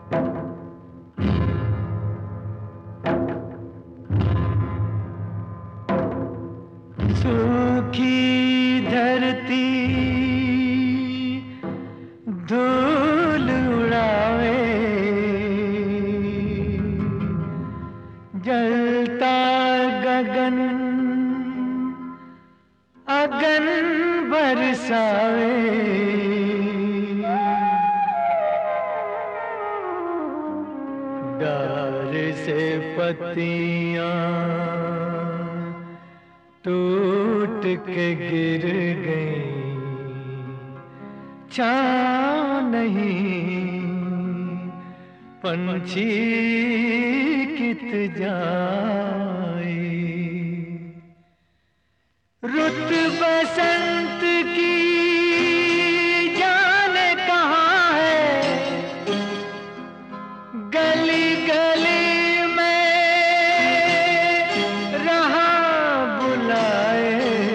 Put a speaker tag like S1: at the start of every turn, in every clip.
S1: सूखी धरती धूल उड़ावे, जलता गगन अगन बरसावे, डार से पत्तियां टूट के गिर गई, छाँव नहीं पंछी कित जाए। रुत बसंत की जाने कहाँ है, गली गली में रहा बुलाए।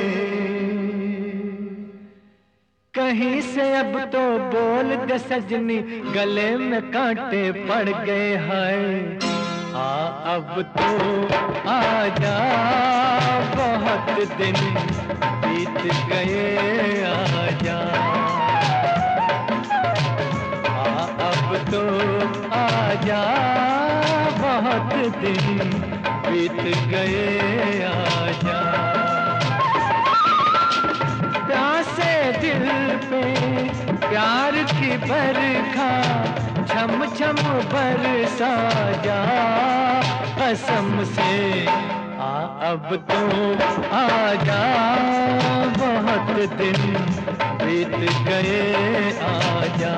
S1: कहीं से अब तो बोल दे सजनी, गले में कांटे पड़ गए हैं। अब तो आजा, बहुत दिन बीत गए, आजा। अब तो आजा, बहुत दिन बीत गए, आजा। प्यासे दिल पे प्यार की बरखा छम छम बरसा जा, कसम से अब तो आजा, बहुत दिन बीत गए, आजा।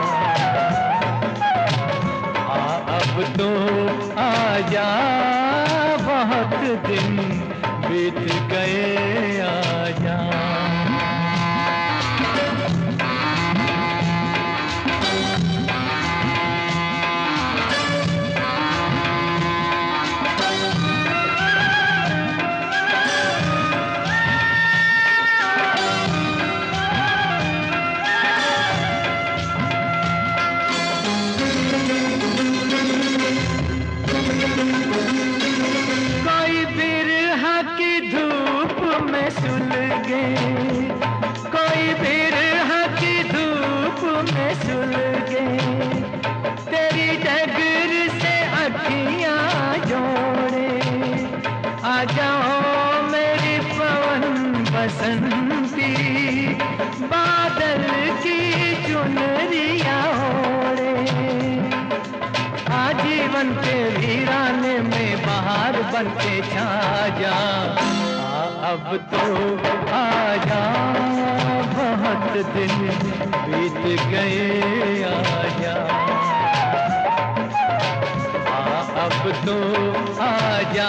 S1: अब तो आजा, बहुत दिन बीत गए, आजा। कोई बिरह की धूप में सुलगे, तेरी डगर से अखियां जोड़े। आ जाओ मेरी पवन बसंती, बादल की चुनरिया ओढ़े। आजीवन के वीराने में बहार बन के छा जा, अब तो आजा, बहुत दिन बीत गए, आजा। अब तो आजा,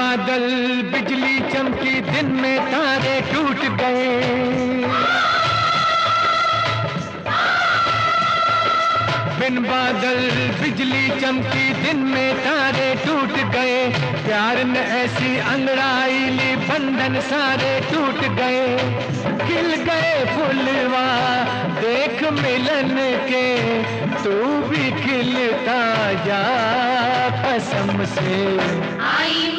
S1: बादल बिजली चमकी, दिन में तारे टूट गए। बिन बादल बिजली चमकी, दिन में तारे टूट गए। प्यार ने ऐसी अंगड़ाई ली, बंधन सारे टूट गए। खिल गए फुलवा देख मिलन के, तू भी खिलता जा कसम से।
S2: आई